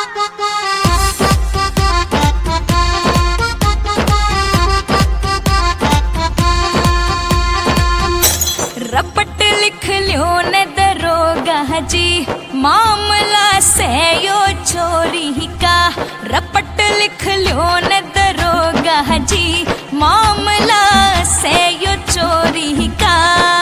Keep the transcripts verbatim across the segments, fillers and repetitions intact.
रपट लिख लियो न दरोगा जी मामला से यो चोरी का। रपट लिख लियो न दरोगा जी मामला से यो चोरी का।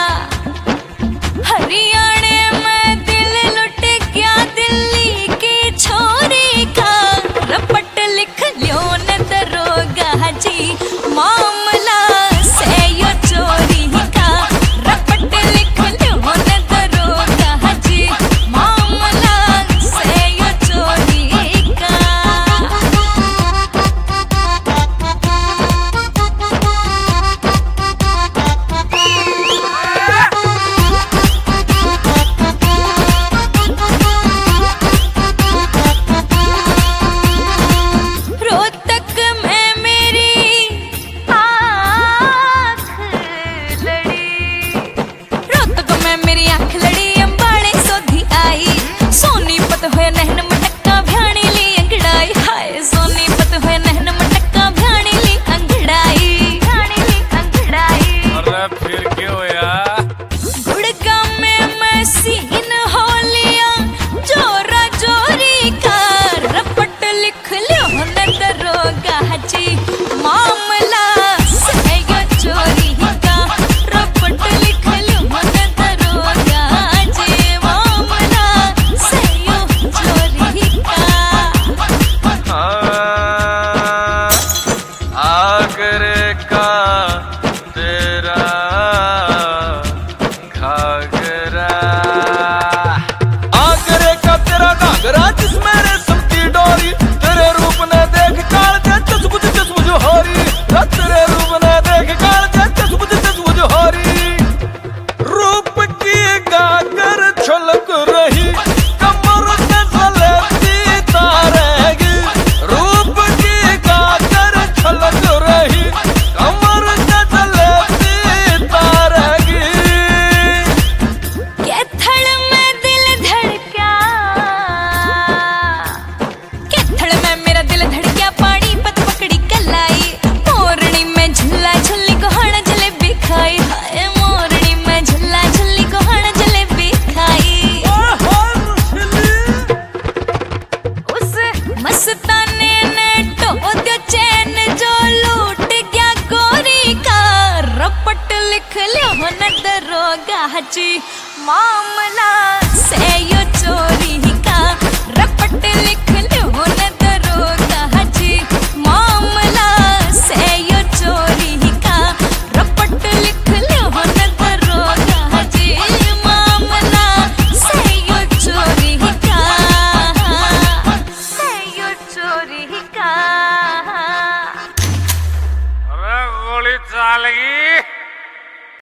हरियाणा में दिल लुट गया दिल्ली की छोरी का। रपट लिख लियो न दरोगा जी मामला से यो चोरी का। रपट लिख लियो न दरोगा जी मामला से यो चोरी का। रोहतक में मेरी आँख लड़ी। रोहतक में मेरी आँख लड़ी अंबाड़े सोधी आई। सोनीपत होया नहन मटक्का भ्याणी ली अंगड़ाई। हाय सोनीपत होया नहन मटक्का भ्याणी ली अंगड़ाई। भ्याणी ली अंगड़ाई। अरे फिर क्यों यार? गुड़गांव में मैं सीन हो लिया जोरा जोरी का। रपट लिख लियो न दरोगा जी मामला से यो चोरी का। रपट लिख लियो न दरोगा जी मामला से यो चोरी का। हाँ, आगरे का तेरा घाघरा, आगरे का तेरा घाघरा जिसमें रेशम की डोरी। तेरे रूप ने देख काल दे चसबुझ चसबुझ होरी। तेरे रूप ने देख काल दे चसबुझ चसबुझ होरी। रूप की गागर छलक रही कमर से सलेटी तारेगी। रूप की गागर छलक रही कमर से सलेटी तारेगी। कैथल में दिल धड़का। कैथल में मेरा दिल धड़का पानी पत पकड़ी कलाई। मोरनी में झुल्ला झुल्ली को हण जलेबी खाई। हाय मोरनी में झुल्ला झुल्ली को हण जलेबी खाई। उस मस्ताने ने टो दियो चैन जो लूट गया गोरी का। रपट लिख लियो न दरोगा जी मामला से यो चोरी का। रपट